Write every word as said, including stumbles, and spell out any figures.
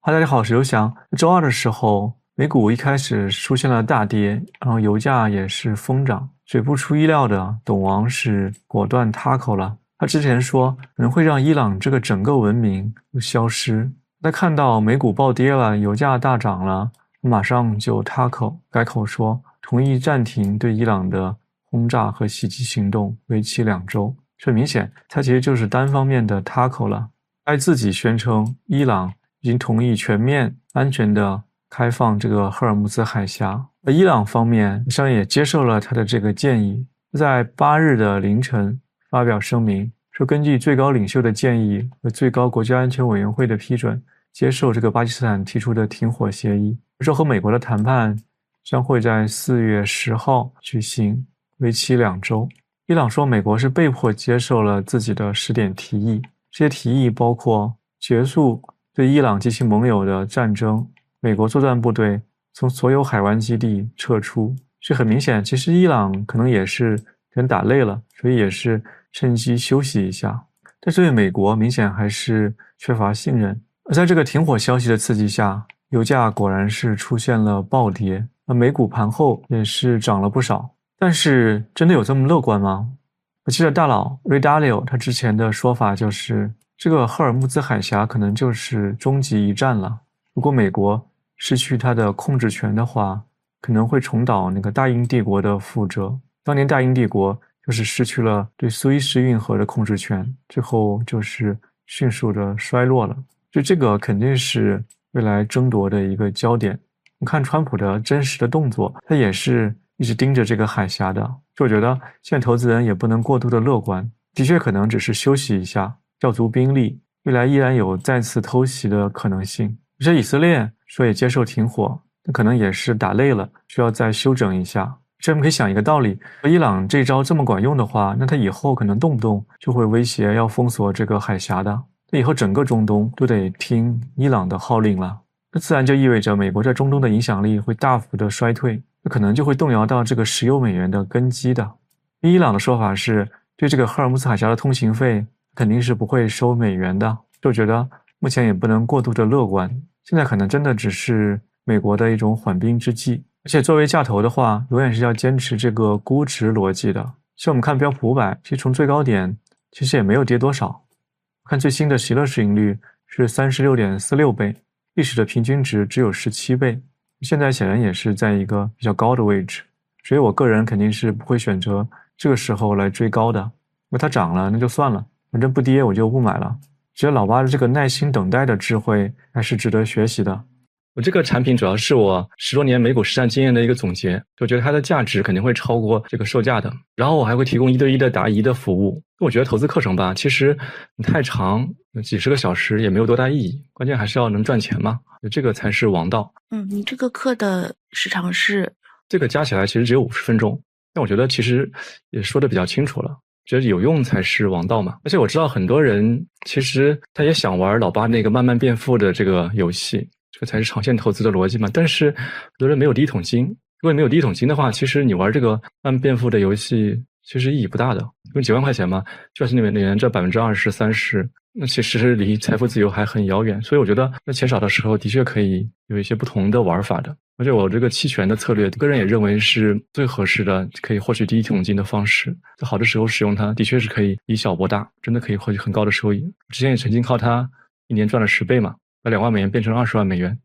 哈，大家好，我是刘翔。周二的时候，美股一开始出现了大跌，然后油价也是疯涨。所以不出意料的，董王是果断 tackle 了。他之前说可能会让伊朗这个整个文明消失。他看到美股暴跌了，油价大涨了，马上就 tackle 改口说同意暂停对伊朗的轰炸和袭击行动，为期两周。这明显，他其实就是单方面的 tackle 了。他自己宣称伊朗已经同意全面安全的开放这个赫尔木兹海峡，而伊朗方面实际上也接受了他的这个建议，在八日的凌晨发表声明，说根据最高领袖的建议和最高国家安全委员会的批准，接受这个巴基斯坦提出的停火协议，说和美国的谈判将会在四月十号举行，为期两周。伊朗说美国是被迫接受了自己的十点提议，这些提议包括结束对伊朗及其盟友的战争，美国作战部队从所有海湾基地撤出。所以很明显，其实伊朗可能也是人打累了，所以也是趁机休息一下。但是对美国明显还是缺乏信任。而在这个停火消息的刺激下，油价果然是出现了暴跌，而美股盘后也是涨了不少。但是真的有这么乐观吗？我记得大佬 Ray Dalio 他之前的说法就是，这个赫尔木兹海峡可能就是终极一战了。如果美国失去它的控制权的话，可能会重蹈那个大英帝国的覆辙。当年大英帝国就是失去了对苏伊士运河的控制权，最后就是迅速的衰落了。所以这个肯定是未来争夺的一个焦点。我看川普的真实的动作，他也是一直盯着这个海峡的。就我觉得现在投资人也不能过度的乐观，的确可能只是休息一下，调足兵力，未来依然有再次偷袭的可能性。而且以色列说也接受停火，那可能也是打累了，需要再休整一下。这我们可以想一个道理，伊朗这招这么管用的话，那他以后可能动不动就会威胁要封锁这个海峡的，那以后整个中东都得听伊朗的号令了。那自然就意味着美国在中东的影响力会大幅的衰退，那可能就会动摇到这个石油美元的根基的。伊朗的说法是，对这个赫尔木兹海峡的通行费肯定是不会收美元的，就觉得目前也不能过度的乐观，现在可能真的只是美国的一种缓兵之计。而且作为价投的话，永远是要坚持这个估值逻辑的。像我们看标普五百，其实从最高点其实也没有跌多少，看最新的席勒市盈率是 三十六点四六 倍，历史的平均值只有十七倍，现在显然也是在一个比较高的位置，所以我个人肯定是不会选择这个时候来追高的。那它涨了那就算了，反正不跌我就不买了。觉得老八的这个耐心等待的智慧还是值得学习的。 我这个产品主要是我十多年美股实战经验的一个总结，我觉得它的价值肯定会超过这个售价的。然后我还会提供一对一的答疑的服务。我觉得投资课程吧，其实太长，几十个小时也没有多大意义，关键还是要能赚钱嘛，这个才是王道。 嗯，你这个课的时长是？ 这个加起来其实只有五十分钟，但我觉得其实也说的比较清楚了。觉得有用才是王道嘛。而且我知道很多人其实他也想玩老八那个慢慢变富的这个游戏，这个才是长线投资的逻辑嘛。但是很多人没有第一桶金，如果你没有第一桶金的话，其实你玩这个慢慢变富的游戏其实意义不大的，因为几万块钱嘛，就是你每年这百分之二十三十，那其实离财富自由还很遥远。所以我觉得那钱少的时候的确可以有一些不同的玩法的。而且我这个期权的策略，个人也认为是最合适的，可以获取第一桶金的方式。在好的时候使用它，的确是可以以小博大，真的可以获取很高的收益。之前也曾经靠它一年赚了十倍嘛，把两万美元变成二十万美元。